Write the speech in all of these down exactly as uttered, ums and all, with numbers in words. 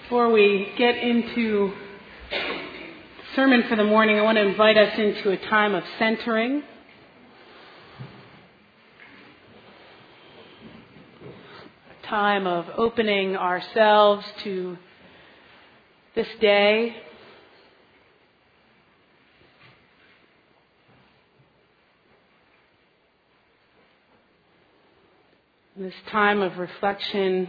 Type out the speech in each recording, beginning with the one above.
Before we get into sermon for the morning, I want to invite us into a time of centering. A time of opening ourselves to this day. This time of reflection,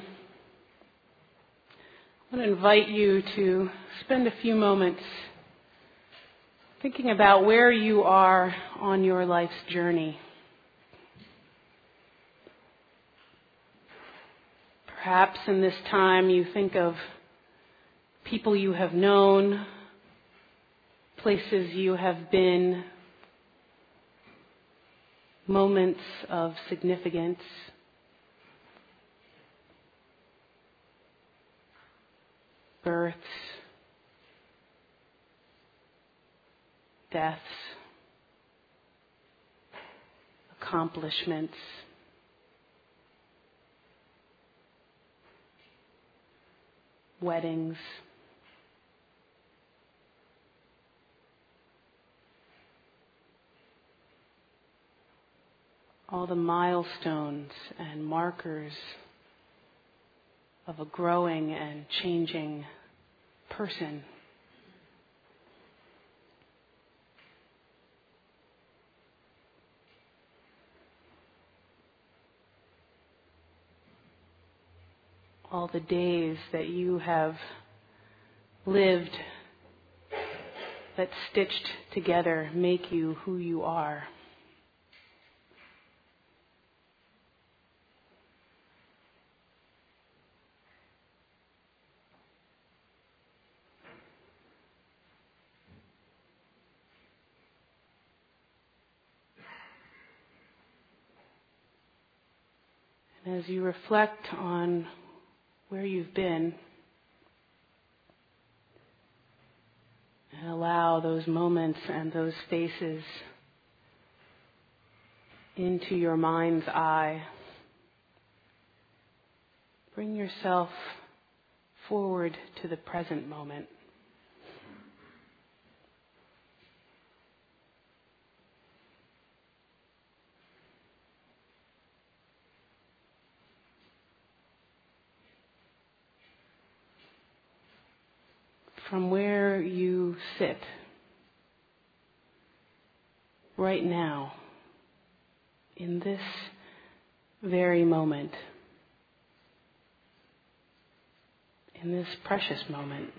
I want to invite you to spend a few moments thinking about where you are on your life's journey. Perhaps in this time you think of people you have known, places you have been, moments of significance. Births, deaths, accomplishments, weddings, all the milestones and markers of a growing and changing person. All the days that you have lived that stitched together make you who you are. As you reflect on where you've been, and allow those moments and those faces into your mind's eye, bring yourself forward to the present moment. From where you sit right now, in this very moment, in this precious moment,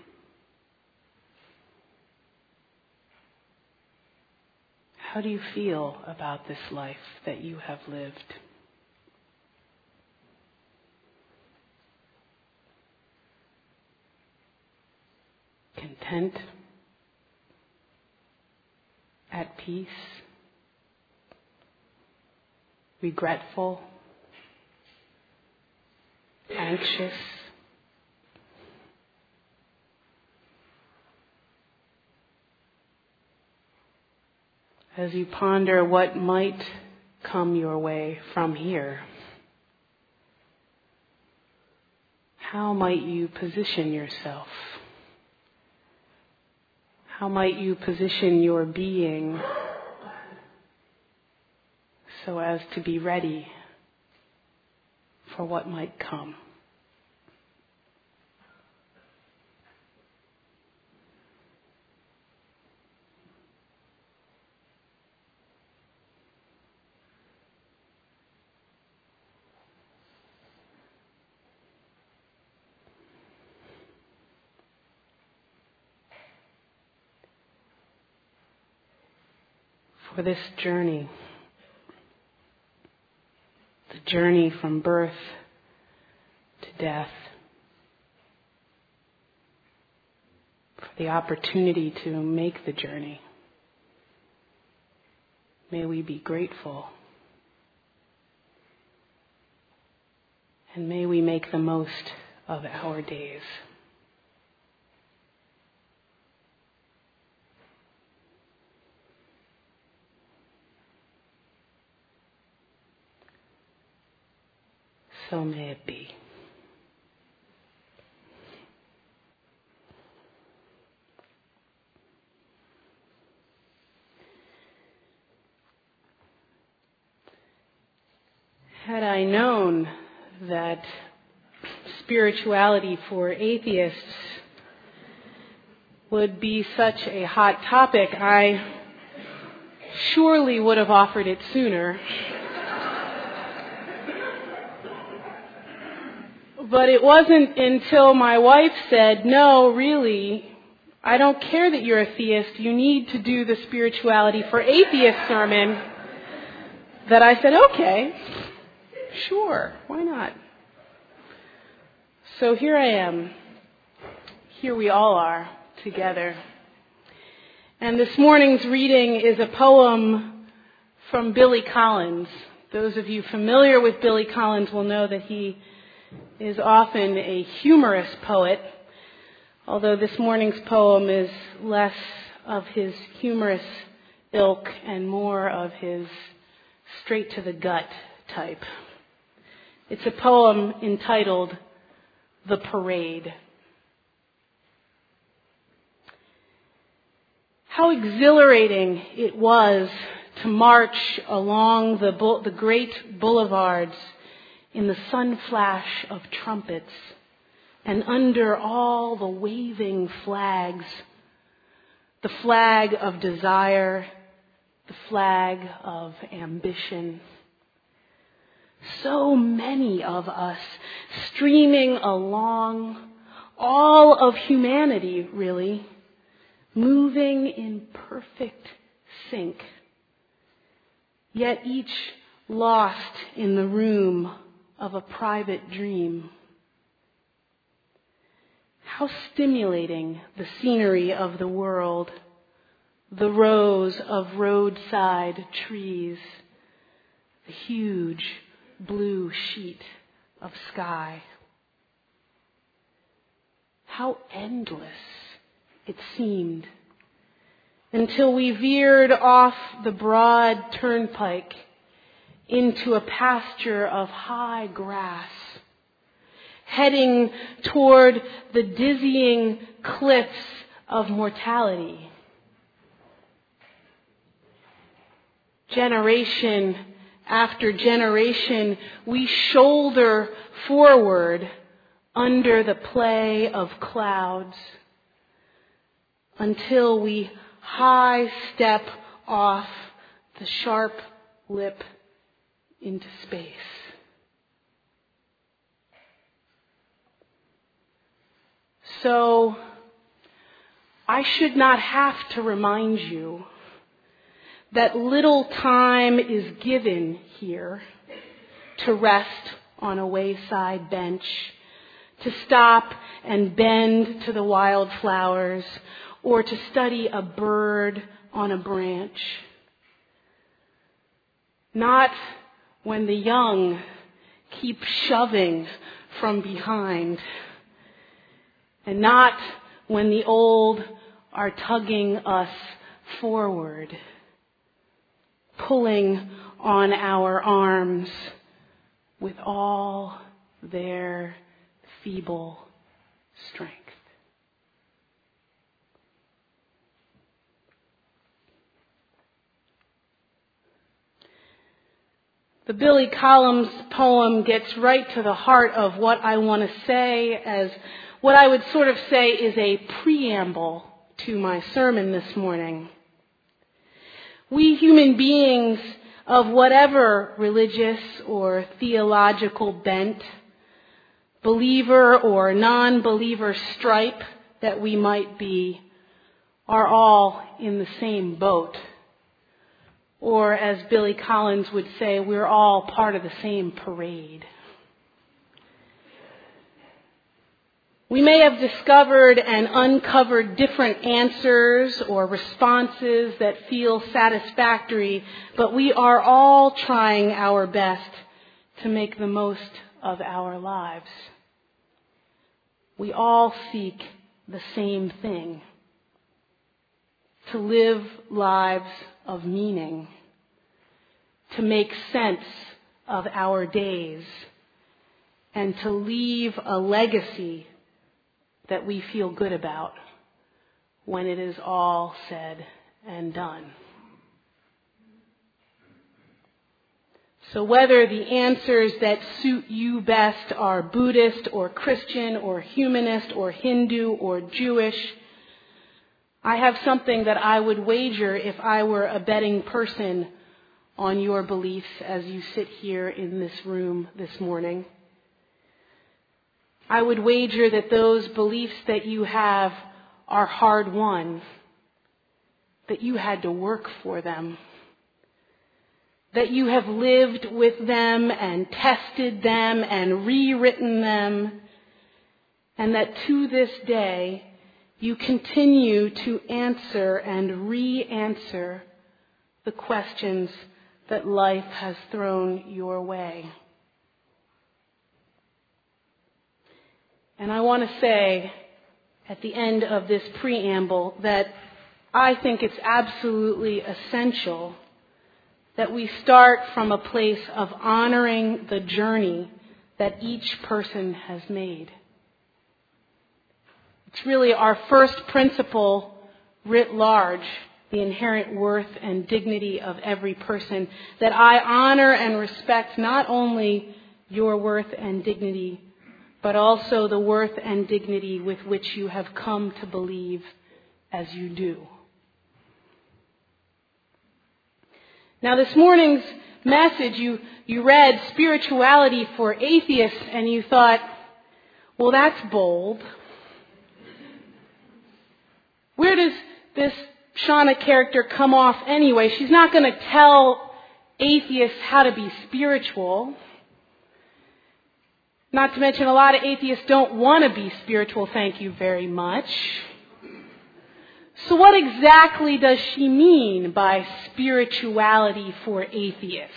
how do you feel about this life that you have lived? Content, at peace, regretful, anxious, as you ponder what might come your way from here, how might you position yourself? How might you position your being so as to be ready for what might come? For this journey, the journey from birth to death, for the opportunity to make the journey, may we be grateful, and may we make the most of our days. So may it be. Had I known that spirituality for atheists would be such a hot topic, I surely would have offered it sooner. But it wasn't until my wife said, no, really, I don't care that you're a theist, you need to do the spirituality for atheists sermon, that I said, okay, sure, why not? So here I am. Here we all are together. And this morning's reading is a poem from Billy Collins. Those of you familiar with Billy Collins will know that he is often a humorous poet, although this morning's poem is less of his humorous ilk and more of his straight-to-the-gut type. It's a poem entitled The Parade. How exhilarating it was to march along the, bu- the great boulevards in the sun flash of trumpets and under all the waving flags, the flag of desire, the flag of ambition. So many of us streaming along, all of humanity really, moving in perfect sync, yet each lost in the room of a private dream. How stimulating the scenery of the world, the rows of roadside trees, the huge blue sheet of sky. How endless it seemed until we veered off the broad turnpike into a pasture of high grass, heading toward the dizzying cliffs of mortality. Generation after generation, we shoulder forward under the play of clouds until we high step off the sharp lip into space. So, I should not have to remind you that little time is given here to rest on a wayside bench, to stop and bend to the wildflowers, or to study a bird on a branch. Not when the young keep shoving from behind, and not when the old are tugging us forward, pulling on our arms with all their feeble strength. The Billy Collins poem gets right to the heart of what I want to say, as what I would sort of say is a preamble to my sermon this morning. We human beings of whatever religious or theological bent, believer or non-believer stripe that we might be, are all in the same boat. Or as Billy Collins would say, we're all part of the same parade. We may have discovered and uncovered different answers or responses that feel satisfactory, but we are all trying our best to make the most of our lives. We all seek the same thing: to live lives of meaning, to make sense of our days, and to leave a legacy that we feel good about when it is all said and done. So whether the answers that suit you best are Buddhist or Christian or humanist or Hindu or Jewish, I have something that I would wager if I were a betting person on your beliefs as you sit here in this room this morning. I would wager that those beliefs that you have are hard-won, that you had to work for them, that you have lived with them and tested them and rewritten them, and that to this day you continue to answer and re-answer the questions that life has thrown your way. And I want to say at the end of this preamble that I think it's absolutely essential that we start from a place of honoring the journey that each person has made. It's really our first principle writ large, the inherent worth and dignity of every person, that I honor and respect not only your worth and dignity, but also the worth and dignity with which you have come to believe as you do. Now this morning's message, you, you read Spirituality for Atheists, and you thought, well, that's bold. Where does this Shauna character come off anyway? She's not going to tell atheists how to be spiritual. Not to mention a lot of atheists don't want to be spiritual, thank you very much. So what exactly does she mean by spirituality for atheists?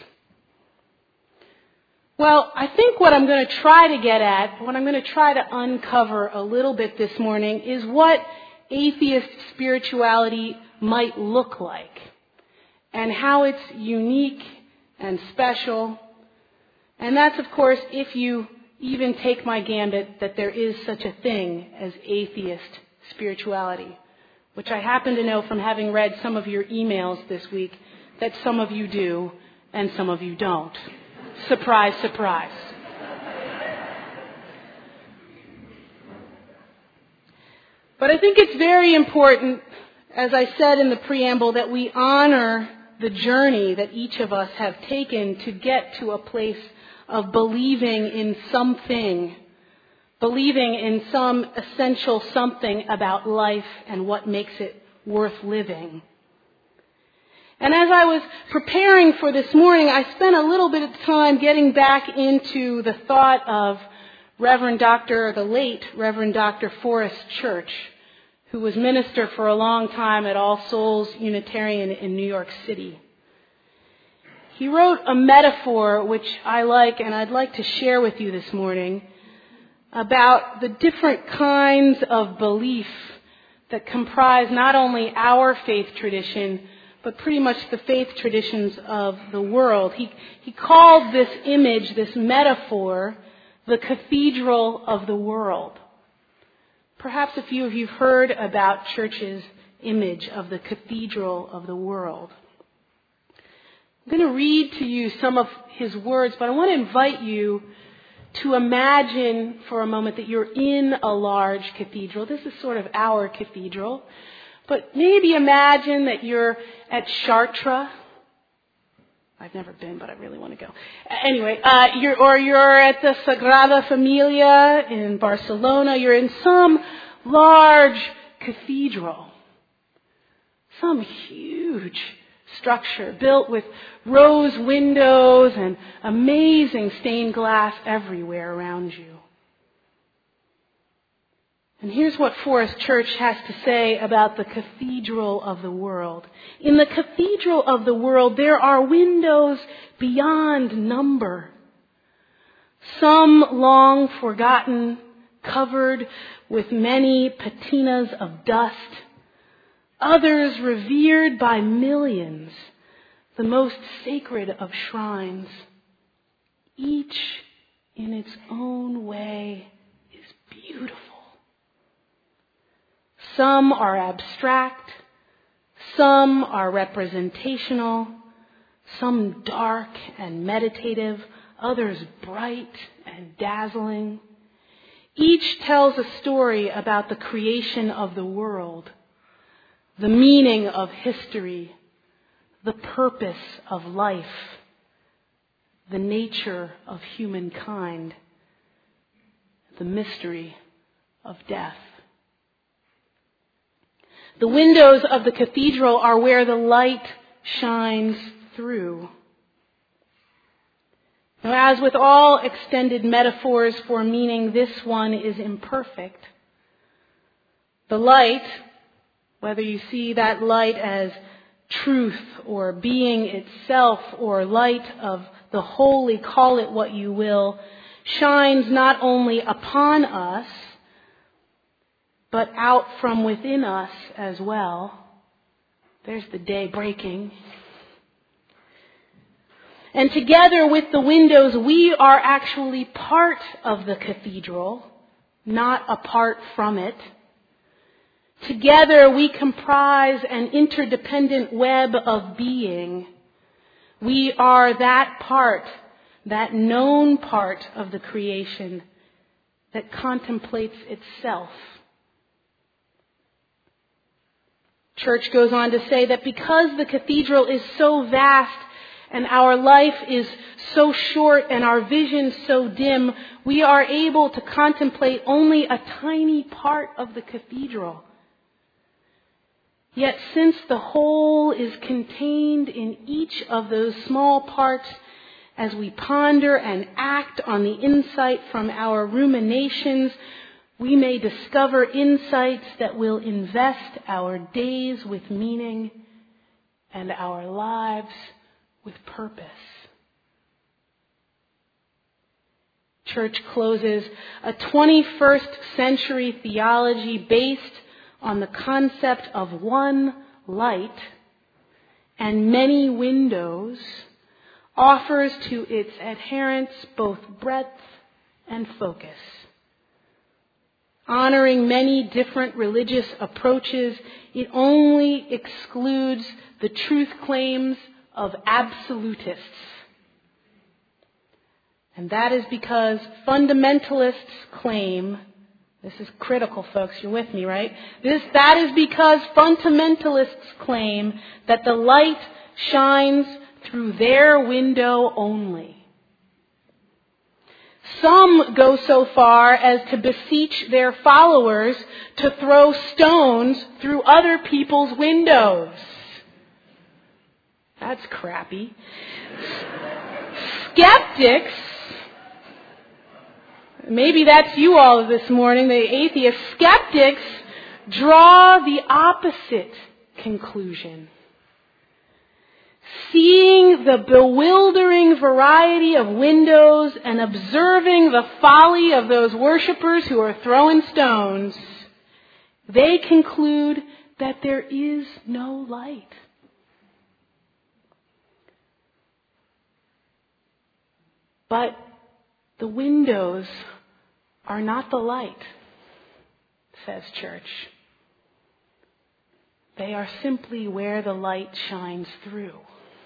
Well, I think what I'm going to try to get at, what I'm going to try to uncover a little bit this morning is what atheist spirituality might look like and how it's unique and special. And that's, of course, if you even take my gambit that there is such a thing as atheist spirituality, which I happen to know from having read some of your emails this week that some of you do and some of you don't. Surprise, surprise. But I think it's very important, as I said in the preamble, that we honor the journey that each of us have taken to get to a place of believing in something, believing in some essential something about life and what makes it worth living. And as I was preparing for this morning, I spent a little bit of time getting back into the thought of Reverend Doctor, the late Reverend Doctor Forrest Church, who was minister for a long time at All Souls Unitarian in New York City. He wrote a metaphor which I like and I'd like to share with you this morning about the different kinds of belief that comprise not only our faith tradition, but pretty much the faith traditions of the world. He, he called this image, this metaphor, the cathedral of the world. Perhaps a few of you have heard about Church's image of the cathedral of the world. I'm going to read to you some of his words, but I want to invite you to imagine for a moment that you're in a large cathedral. This is sort of our cathedral. But maybe imagine that you're at Chartres. I've never been, but I really want to go. Anyway, uh, you're, or you're at the Sagrada Familia in Barcelona. You're in some large cathedral. Some huge structure built with rose windows and amazing stained glass everywhere around you. And here's what Forrest Church has to say about the cathedral of the world. In the cathedral of the world, there are windows beyond number. Some long forgotten, covered with many patinas of dust. Others revered by millions, the most sacred of shrines. Each in its own way is beautiful. Some are abstract, some are representational, some dark and meditative, others bright and dazzling. Each tells a story about the creation of the world, the meaning of history, the purpose of life, the nature of humankind, the mystery of death. The windows of the cathedral are where the light shines through. Now, as with all extended metaphors for meaning, this one is imperfect. The light, whether you see that light as truth or being itself or light of the holy, call it what you will, shines not only upon us, but out from within us as well. There's the day breaking. And together with the windows, we are actually part of the cathedral, not apart from it. Together we comprise an interdependent web of being. We are that part, that known part of the creation that contemplates itself. Church goes on to say that because the cathedral is so vast and our life is so short and our vision so dim, we are able to contemplate only a tiny part of the cathedral. Yet since the whole is contained in each of those small parts, as we ponder and act on the insight from our ruminations, we may discover insights that will invest our days with meaning and our lives with purpose. Church closes a twenty-first century theology based on the concept of one light and many windows offers to its adherents both breadth and focus. Honoring many different religious approaches, it only excludes the truth claims of absolutists. And that is because fundamentalists claim, this is critical, folks, you're with me, right? This, that is because fundamentalists claim that the light shines through their window only. Some go so far as to beseech their followers to throw stones through other people's windows. That's crappy. Skeptics, maybe that's you all this morning, the atheists, skeptics draw the opposite conclusion. Seeing the bewildering variety of windows and observing the folly of those worshipers who are throwing stones, they conclude that there is no light. But the windows are not the light, says Church. They are simply where the light shines through.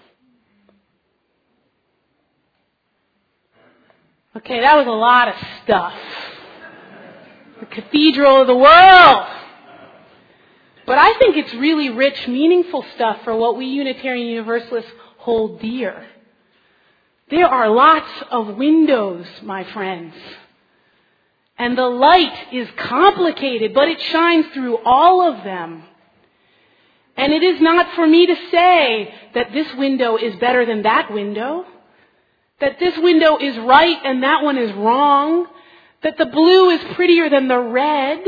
Okay, that was a lot of stuff. The cathedral of the world. But I think it's really rich, meaningful stuff for what we Unitarian Universalists hold dear. There are lots of windows, my friends. And the light is complicated, but it shines through all of them. And it is not for me to say that this window is better than that window, that this window is right and that one is wrong, that the blue is prettier than the red.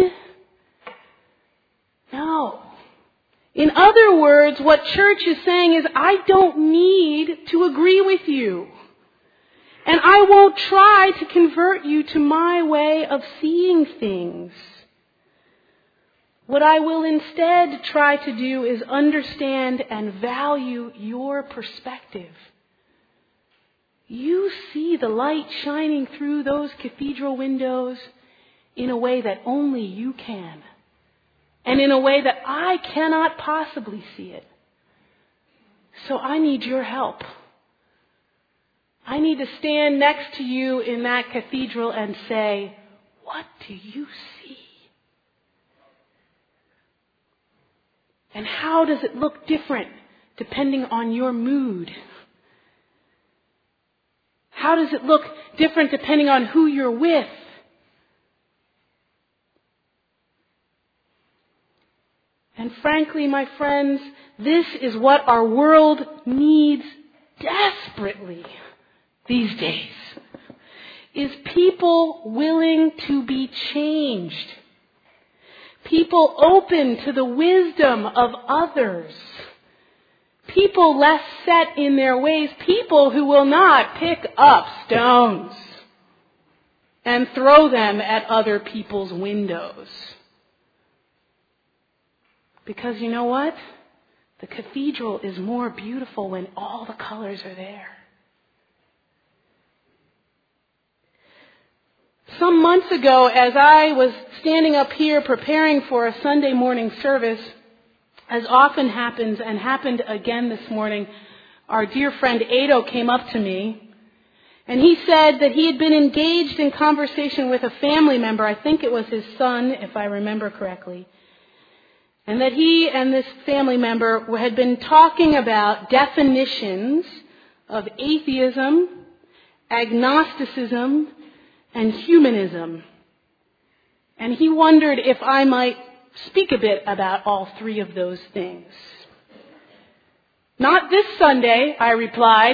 No. In other words, what Church is saying is, I don't need to agree with you. And I won't try to convert you to my way of seeing things. What I will instead try to do is understand and value your perspective. You see the light shining through those cathedral windows in a way that only you can. And in a way that I cannot possibly see it. So I need your help I need to stand next to you in that cathedral and say, what do you see? And how does it look different depending on your mood? How does it look different depending on who you're with? And frankly, my friends, this is what our world needs desperately these days, is people willing to be changed. People open to the wisdom of others. People less set in their ways. People who will not pick up stones and throw them at other people's windows. Because you know what? The cathedral is more beautiful when all the colors are there. Some months ago, as I was standing up here preparing for a Sunday morning service, as often happens and happened again this morning, our dear friend Ado came up to me, and he said that he had been engaged in conversation with a family member, I think it was his son, if I remember correctly, and that he and this family member had been talking about definitions of atheism, agnosticism, and humanism. And he wondered if I might speak a bit about all three of those things. Not this Sunday, I replied,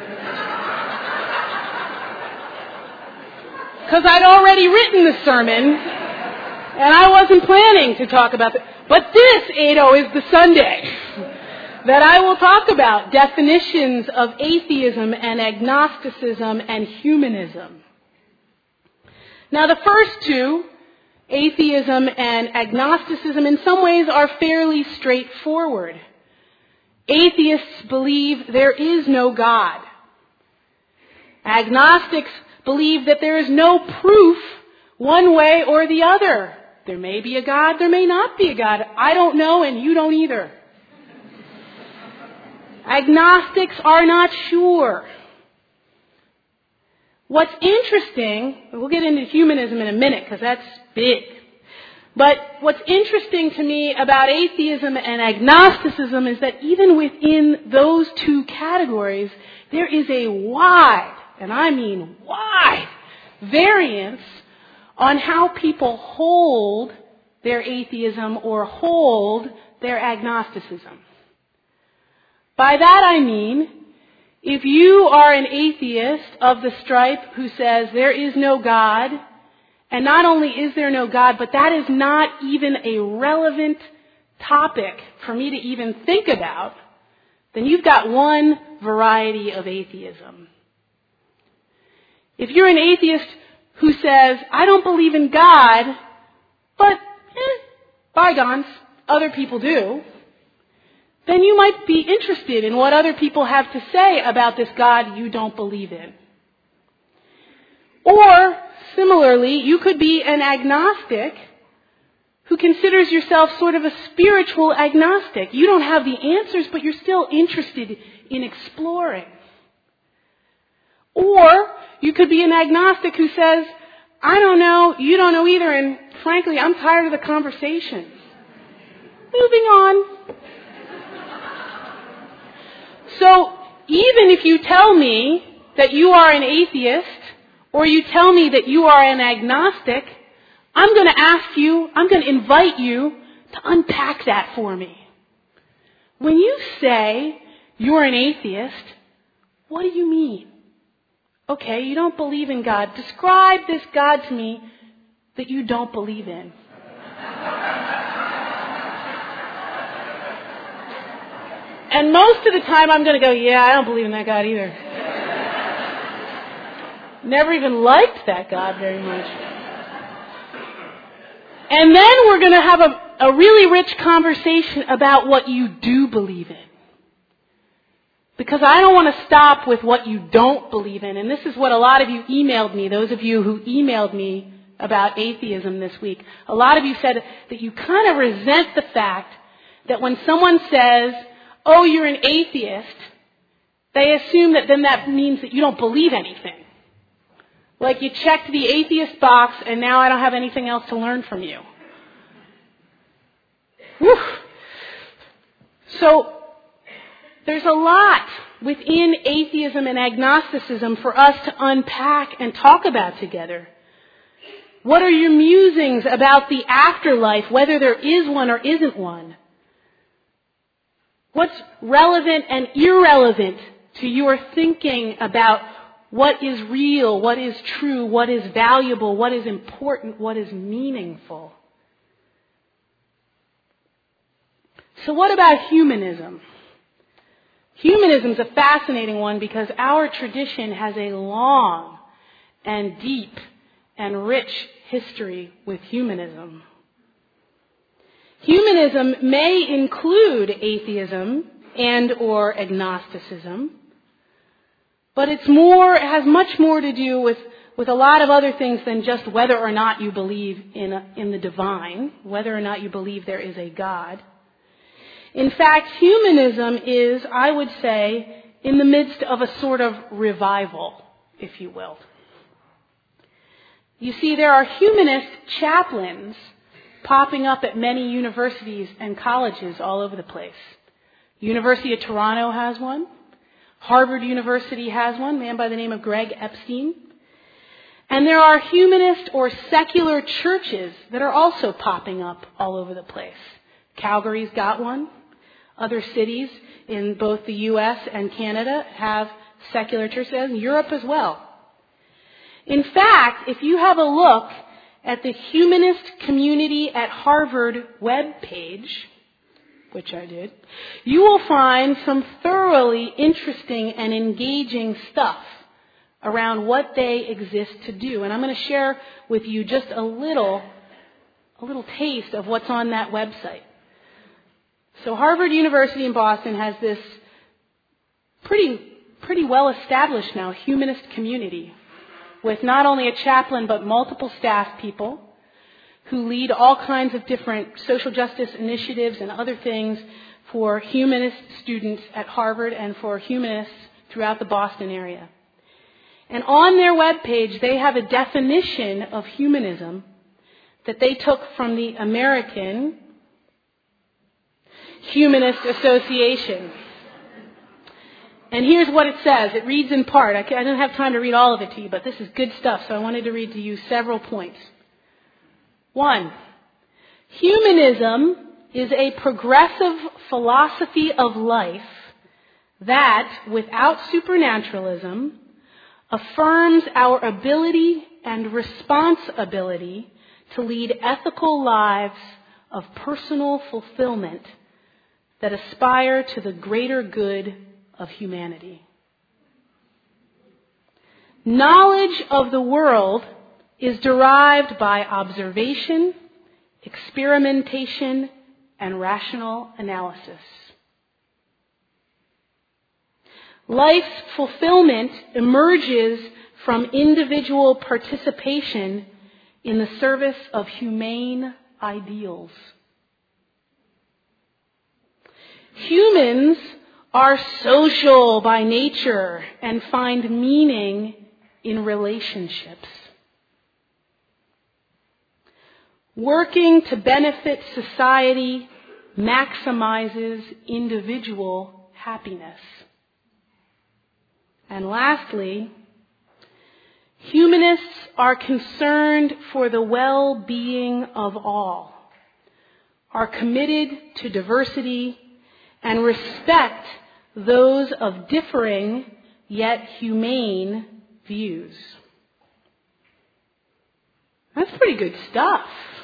because I'd already written the sermon, and I wasn't planning to talk about it. But this, Ado, is the Sunday that I will talk about definitions of atheism and agnosticism and humanism. Now, the first two, atheism and agnosticism, in some ways are fairly straightforward. Atheists believe there is no God. Agnostics believe that there is no proof one way or the other. There may be a God, there may not be a God. I don't know, and you don't either. Agnostics are not sure. What's interesting, we'll get into humanism in a minute because that's big. But what's interesting to me about atheism and agnosticism is that even within those two categories, there is a wide, and I mean wide, variance on how people hold their atheism or hold their agnosticism. By that I mean, if you are an atheist of the stripe who says there is no God, and not only is there no God, but that is not even a relevant topic for me to even think about, then you've got one variety of atheism. If you're an atheist who says, I don't believe in God, but eh, bygones, other people do, then you might be interested in what other people have to say about this God you don't believe in. Or, similarly, you could be an agnostic who considers yourself sort of a spiritual agnostic. You don't have the answers, but you're still interested in exploring. Or, you could be an agnostic who says, I don't know, you don't know either, and frankly, I'm tired of the conversation. Moving on. So, even if you tell me that you are an atheist, or you tell me that you are an agnostic, I'm going to ask you, I'm going to invite you to unpack that for me. When you say you're an atheist, what do you mean? Okay, you don't believe in God. Describe this God to me that you don't believe in. And most of the time I'm going to go, yeah, I don't believe in that God either. Never even liked that God very much. And then we're going to have a, a really rich conversation about what you do believe in. Because I don't want to stop with what you don't believe in. And this is what a lot of you emailed me, those of you who emailed me about atheism this week. A lot of you said that you kind of resent the fact that when someone says, oh, you're an atheist, They assume that then that means that you don't believe anything. Like you checked the atheist box and now I don't have anything else to learn from you. Whew. So, there's a lot within atheism and agnosticism for us to unpack and talk about together. What are your musings about the afterlife, whether there is one or isn't one? What's relevant and irrelevant to your thinking about what is real, what is true, what is valuable, what is important, what is meaningful? So what about humanism? Humanism is a fascinating one because our tradition has a long and deep and rich history with humanism. Humanism may include atheism and or agnosticism, but it's more, it has much more to do with, with a lot of other things than just whether or not you believe in, a, in the divine, whether or not you believe there is a God. In fact, humanism is, I would say, in the midst of a sort of revival, if you will. You see, there are humanist chaplains popping up at many universities and colleges all over the place. University of Toronto has one. Harvard University has one, a man by the name of Greg Epstein. And there are humanist or secular churches that are also popping up all over the place. Calgary's got one. Other cities in both the U S and Canada have secular churches, and Europe as well. In fact, if you have a look at the Humanist Community at Harvard webpage, which I did, you will find some thoroughly interesting and engaging stuff around what they exist to do. And I'm going to share with you just a little, a little taste of what's on that website. So Harvard University in Boston has this pretty, pretty well established now humanist community with not only a chaplain but multiple staff people who lead all kinds of different social justice initiatives and other things for humanist students at Harvard and for humanists throughout the Boston area. And on their webpage, they have a definition of humanism that they took from the American Humanist Association. And here's what it says. It reads in part. I don't have time to read all of it to you, but this is good stuff, so I wanted to read to you several points. One, humanism is a progressive philosophy of life that, without supernaturalism, affirms our ability and responsibility to lead ethical lives of personal fulfillment that aspire to the greater good of humanity. Knowledge of the world is derived by observation, experimentation, and rational analysis. Life's fulfillment emerges from individual participation in the service of humane ideals. Humans are social by nature and find meaning in relationships. Working to benefit society maximizes individual happiness. And lastly, humanists are concerned for the well-being of all, are committed to diversity, and respect those of differing yet humane views. That's pretty good stuff.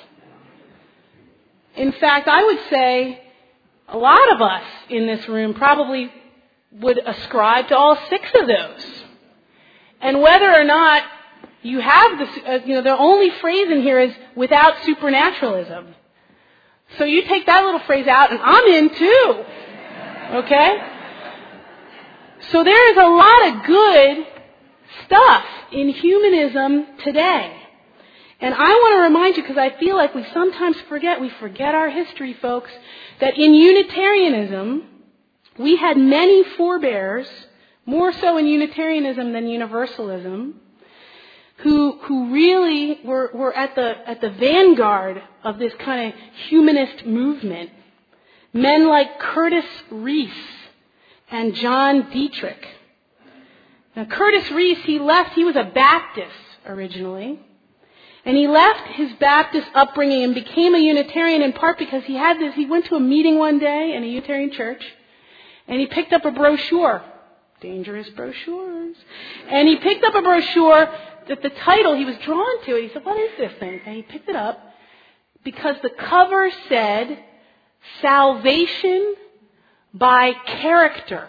In fact, I would say a lot of us in this room probably would ascribe to all six of those. And whether or not you have this, uh, you know, the only phrase in here is without supernaturalism. So you take that little phrase out and I'm in too. Okay? So there is a lot of good stuff in humanism today. And I want to remind you, because I feel like we sometimes forget, we forget our history, folks, that in Unitarianism, we had many forebears more so in Unitarianism than Universalism, who who really were, were at the at the vanguard of this kind of humanist movement. Men like Curtis Reese and John Dietrich. Now, Curtis Reese, he left, he was a Baptist originally. And he left his Baptist upbringing and became a Unitarian in part because he had this, he went to a meeting one day in a Unitarian church and he picked up a brochure. Dangerous brochures. And he picked up a brochure that the title, he was drawn to it. He said, what is this thing? And he picked it up because the cover said, Salvation by Character.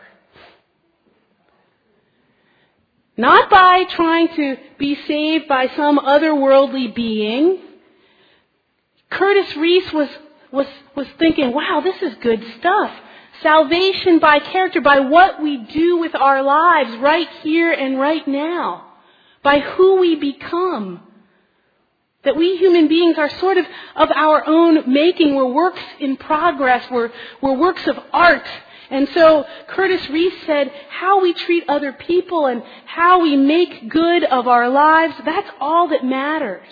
Not by trying to be saved by some otherworldly being. Curtis Reese was, was, was thinking, wow, this is good stuff. Salvation by character, by what we do with our lives right here and right now. By who we become. That we human beings are sort of of our own making. We're works in progress. We're, we're works of art. And so Curtis Reese said, how we treat other people and how we make good of our lives, that's all that matters.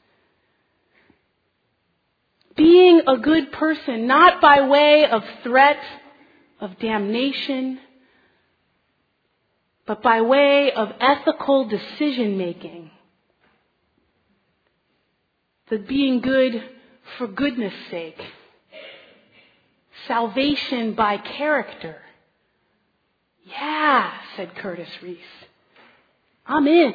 Being a good person, not by way of threat, of damnation, but by way of ethical decision making. The being good for goodness sake. Salvation by character. Yeah, said Curtis Reese. I'm in.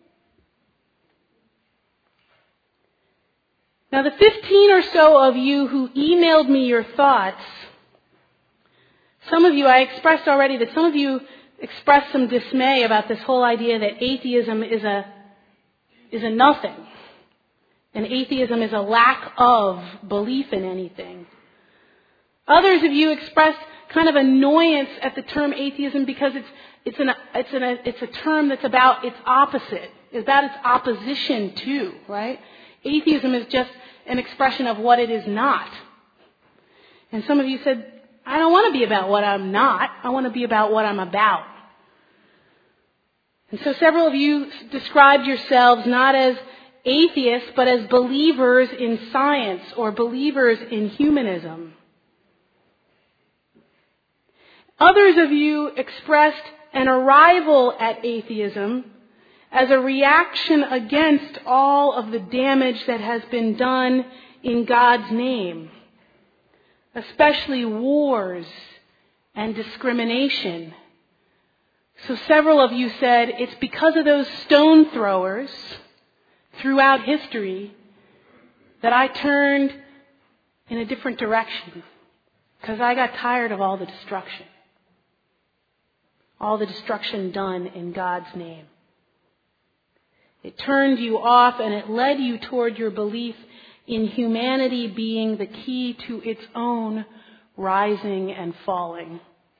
Now the fifteen or so of you who emailed me your thoughts, some of you, I expressed already that some of you expressed some dismay about this whole idea that atheism is a, is a nothing. And atheism is a lack of belief in anything. Others of you expressed kind of annoyance at the term atheism because it's it's an it's an it's a term that's about its opposite, it's about its opposition to, right? Atheism is just an expression of what it is not. And some of you said, I don't want to be about what I'm not. I want to be about what I'm about. And so several of you described yourselves not as atheists, but as believers in science or believers in humanism. Others of you expressed an arrival at atheism as a reaction against all of the damage that has been done in God's name, especially wars and discrimination. So several of you said it's because of those stone throwers throughout history that I turned in a different direction because I got tired of all the destruction. All the destruction done in God's name. It turned you off and it led you toward your belief in humanity being the key to its own rising and falling.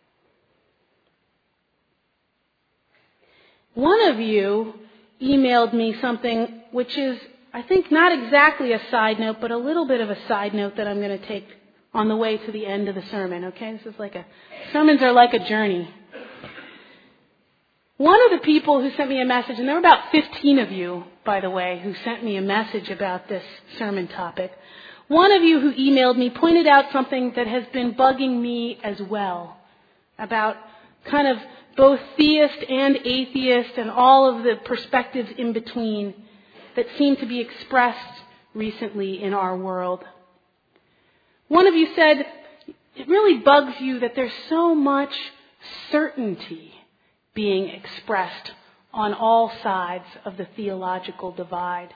One of you emailed me something which is, I think, not exactly a side note, but a little bit of a side note that I'm going to take on the way to the end of the sermon, okay? This is like a, sermons are like a journey. One of the people who sent me a message, and there were about fifteen of you, by the way, who sent me a message about this sermon topic. One of you who emailed me pointed out something that has been bugging me as well, about kind of both theist and atheist and all of the perspectives in between that seem to be expressed recently in our world. One of you said, it really bugs you that there's so much certainty being expressed on all sides of the theological divide.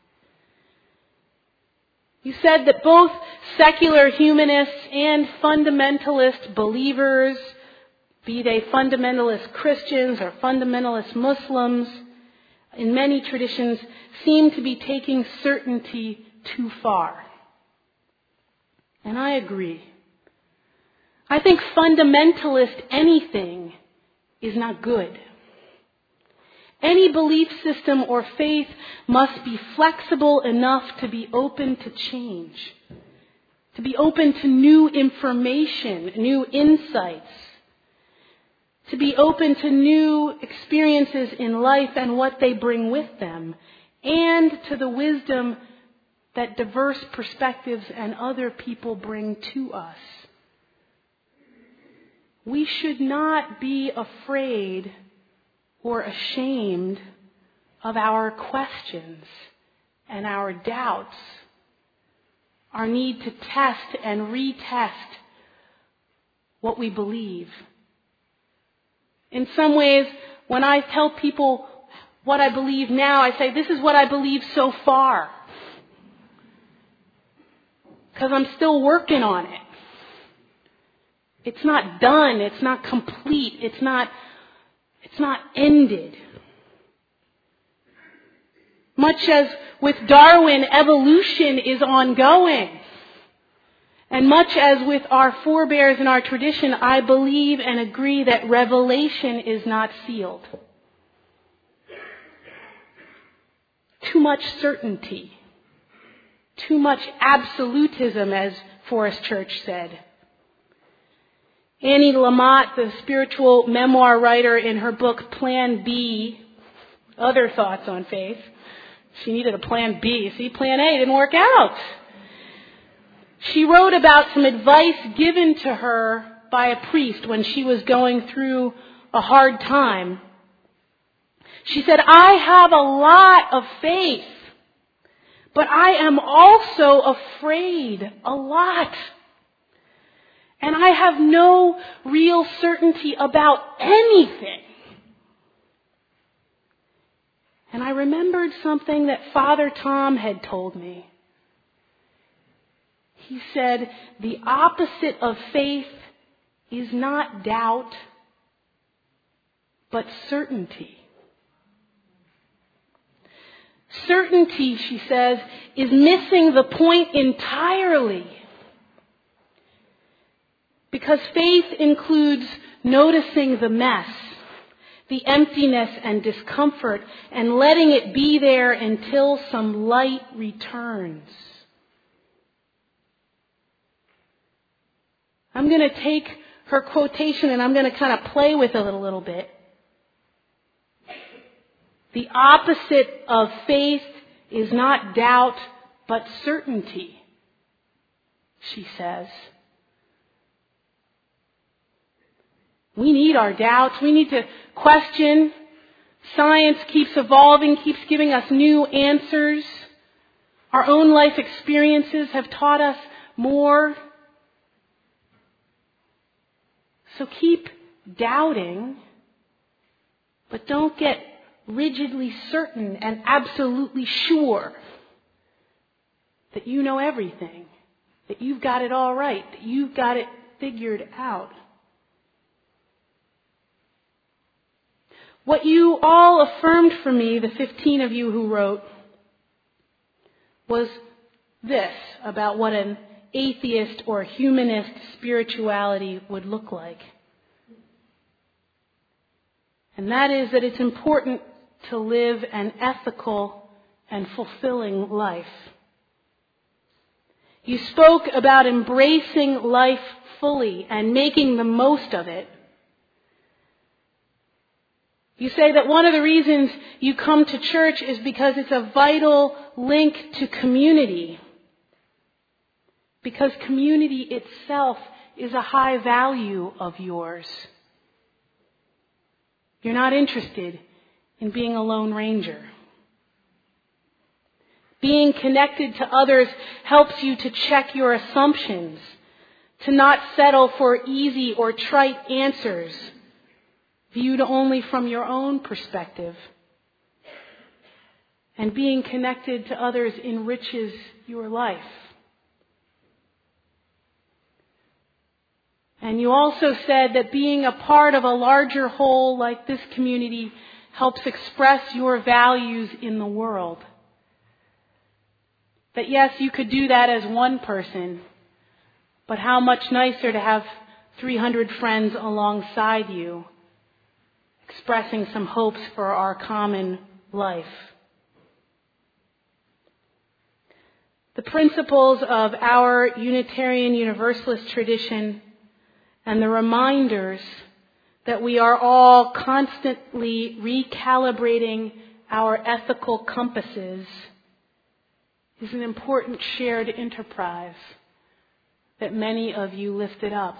You said that both secular humanists and fundamentalist believers, be they fundamentalist Christians or fundamentalist Muslims, in many traditions seem to be taking certainty too far. And I agree. I think fundamentalist anything is not good. Any belief system or faith must be flexible enough to be open to change, to be open to new information, new insights. to be open to new experiences in life and what they bring with them, and to the wisdom that diverse perspectives and other people bring to us. We should not be afraid or ashamed of our questions and our doubts, our need to test and retest what we believe. In some ways, when I tell people what I believe now, I say, this is what I believe so far. Because I'm still working on it. It's not done. It's not complete. It's not, it's not ended. Much as with Darwin, evolution is ongoing. And much as with our forebears and our tradition, I believe and agree that revelation is not sealed. Too much certainty. Too much absolutism, as Forrest Church said. Annie Lamott, the spiritual memoir writer, in her book Plan B, Other Thoughts on Faith, she needed a Plan B. See, Plan A didn't work out. She wrote about some advice given to her by a priest when she was going through a hard time. She said, I have a lot of faith, but I am also afraid a lot. And I have no real certainty about anything. And I remembered something that Father Tom had told me. He said, the opposite of faith is not doubt, but certainty. Certainty, she says, is missing the point entirely. Because faith includes noticing the mess, the emptiness and discomfort, and letting it be there until some light returns. I'm going to take her quotation and I'm going to kind of play with it a little bit. The opposite of faith is not doubt, but certainty, she says. We need our doubts. We need to question. Science keeps evolving, keeps giving us new answers. Our own life experiences have taught us more. So keep doubting, but don't get rigidly certain and absolutely sure that you know everything, that you've got it all right, that you've got it figured out. What you all affirmed for me, the fifteen of you who wrote, was this about what an atheist or humanist spirituality would look like. And that is that it's important to live an ethical and fulfilling life. You spoke about embracing life fully and making the most of it. You say that one of the reasons you come to church is because it's a vital link to community. Because community itself is a high value of yours. You're not interested in being a lone ranger. Being connected to others helps you to check your assumptions, to not settle for easy or trite answers, viewed only from your own perspective. And being connected to others enriches your life. And you also said that being a part of a larger whole like this community helps express your values in the world. That yes, you could do that as one person, but how much nicer to have three hundred friends alongside you, expressing some hopes for our common life. The principles of our Unitarian Universalist tradition and the reminders that we are all constantly recalibrating our ethical compasses is an important shared enterprise that many of you lifted up.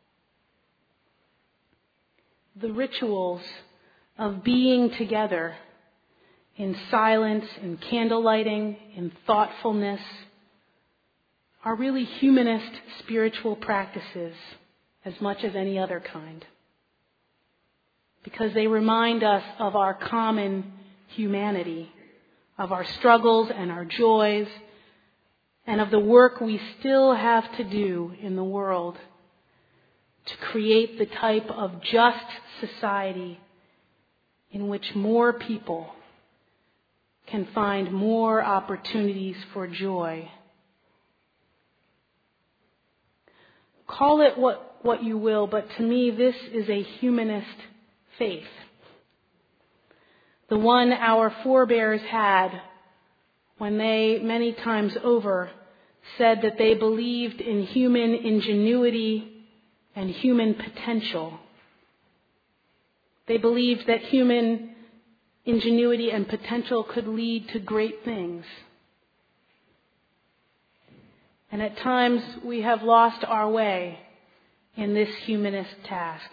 The rituals of being together in silence, in candlelighting, in thoughtfulness are really humanist spiritual practices as much as any other kind, because they remind us of our common humanity, of our struggles and our joys, and of the work we still have to do in the world to create the type of just society in which more people can find more opportunities for joy. Call it what, what you will, but to me this is a humanist faith. The one our forebears had when they, many times over, said that they believed in human ingenuity and human potential. They believed that human ingenuity and potential could lead to great things. And at times we have lost our way in this humanist task.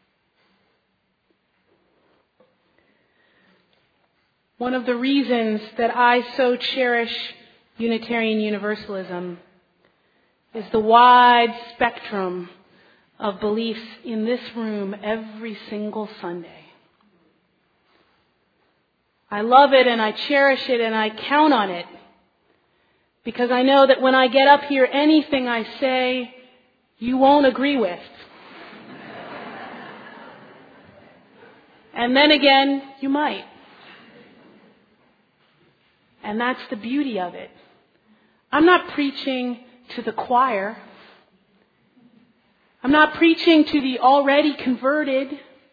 One of the reasons that I so cherish Unitarian Universalism is the wide spectrum of beliefs in this room every single Sunday. I love it and I cherish it and I count on it because I know that when I get up here, anything I say, you won't agree with. And then again, you might. And that's the beauty of it. I'm not preaching to the choir. I'm not preaching to the already converted.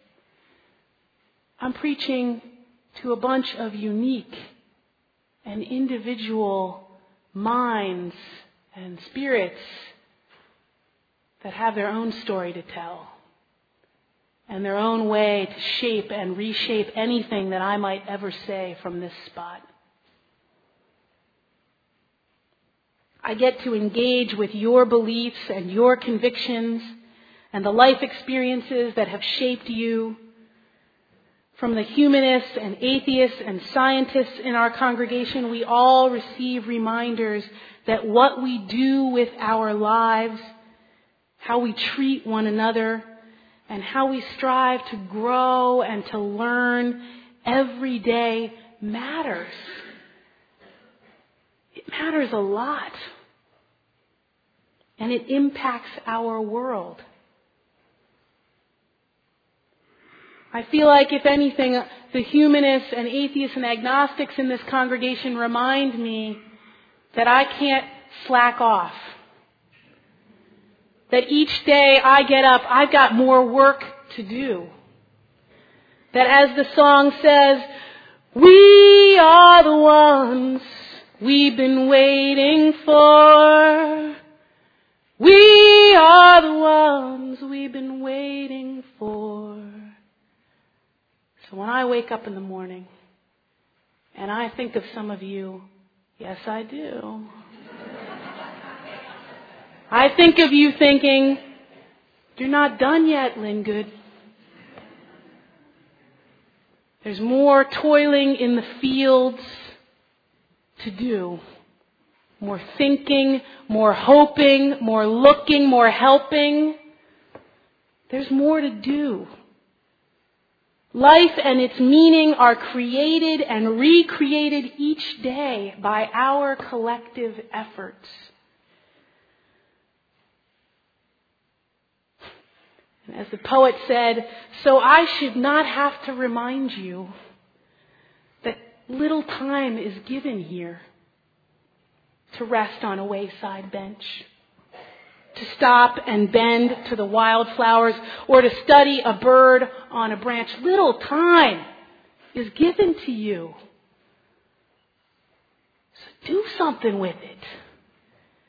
I'm preaching to a bunch of unique and individual minds and spirits that have their own story to tell and their own way to shape and reshape anything that I might ever say from this spot. I get to engage with your beliefs and your convictions and the life experiences that have shaped you. From the humanists and atheists and scientists in our congregation, we all receive reminders that what we do with our lives, how we treat one another, and how we strive to grow and to learn every day matters. It matters a lot. And it impacts our world. I feel like, if anything, the humanists and atheists and agnostics in this congregation remind me that I can't slack off. That each day I get up, I've got more work to do. That as the song says, we are the ones we've been waiting for. We are the ones we've been waiting for. So when I wake up in the morning and I think of some of you, yes, I do. I think of you thinking, you're not done yet, Lynn Good. There's more toiling in the fields to do. More thinking, more hoping, more looking, more helping. There's more to do. Life and its meaning are created and recreated each day by our collective efforts. And as the poet said, so I should not have to remind you that little time is given here to rest on a wayside bench, to stop and bend to the wildflowers, or to study a bird on a branch. Little time is given to you. So do something with it.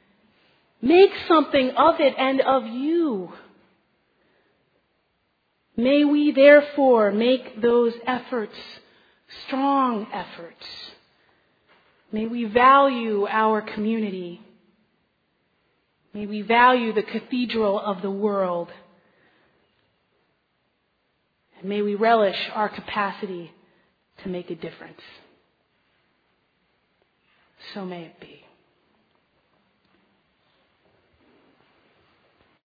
Make something of it and of you. May we therefore make those efforts strong efforts. May we value our community. May we value the cathedral of the world. And may we relish our capacity to make a difference. So may it be.